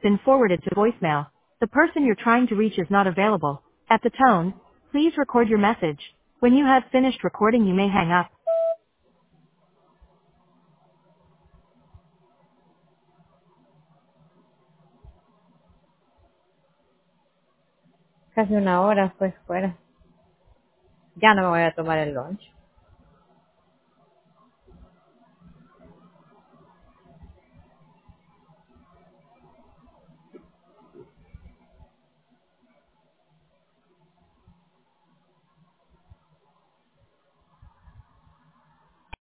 been forwarded to voicemail. The person you're trying to reach is not available. At the tone, please record your message. When you have finished recording, you may hang up. Casi una hora pues fuera. Ya no me voy a tomar el lunch.